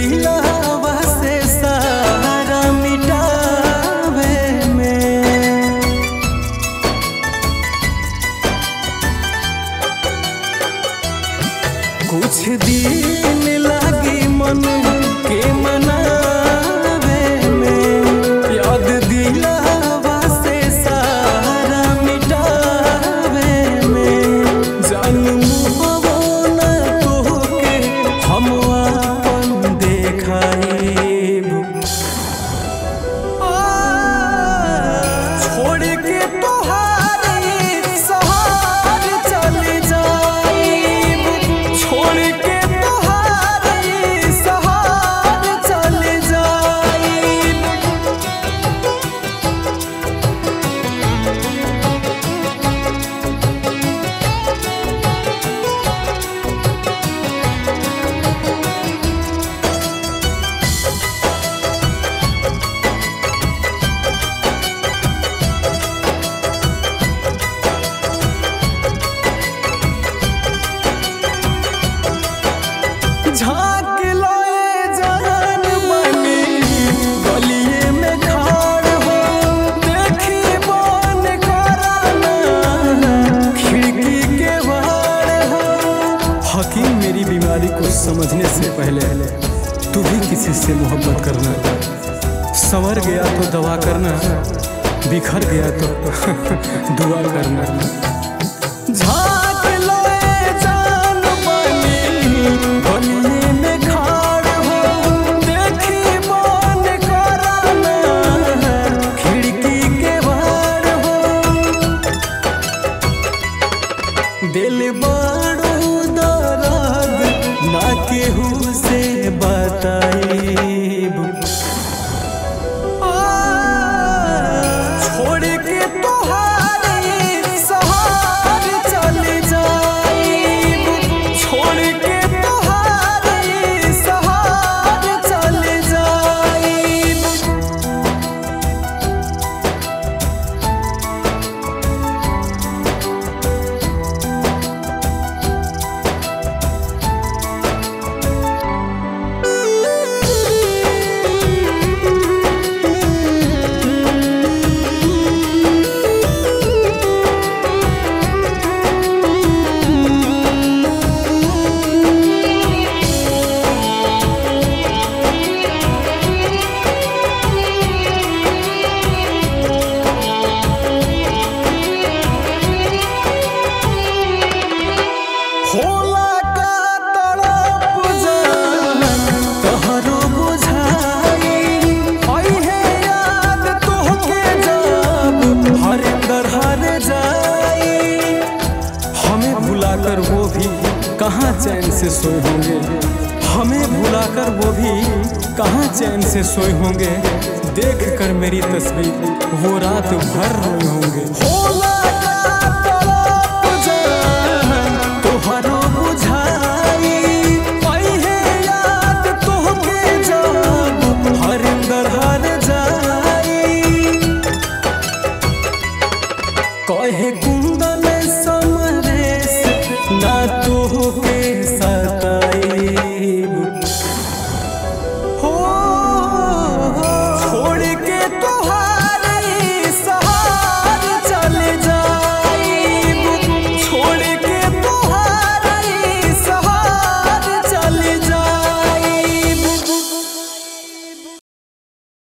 दिलावा से सारा मिटावे में। कुछ दिन लागी मन के मनावे में, याद दिलावा से सारा मिटावे में। जन्म हो न तोहके हम आपन देखाइब, छोड़ के तोहारी सहार चल जाइब, छोड़ के तोहारी सहार चल जाइब। झाँक लोए जान बनी गलिए में खाड़ हो, देखी बन कराना खिड़की के बाड़ हो। हकीम मेरी बीमारी को समझने से पहले तू भी किसी से मोहब्बत करना, संवर गया तो दवा करना, बिखर गया तो दुआ करना। झाँक लोए जान बनी गलिए में खाड़ हो, देखी बन कराना खिड़की के बाड़ हो। दिल बड़ो दर्द ना केहू से बताइब, छोड़ के तोहारी सहार चल जाइब, छोड़ के तोहारी सहार चल जाइब। होला का तड़प जान तोहरो बुझाई, अइहे याद तोहके जब हरिंदर हर जाई। हमें भुलाकर वो भी कहाँ चैन से सोए होंगे, हमें भुलाकर वो भी कहाँ चैन से सोए होंगे। देख कर मेरी तस्वीर वो रात भर रोए होंगे।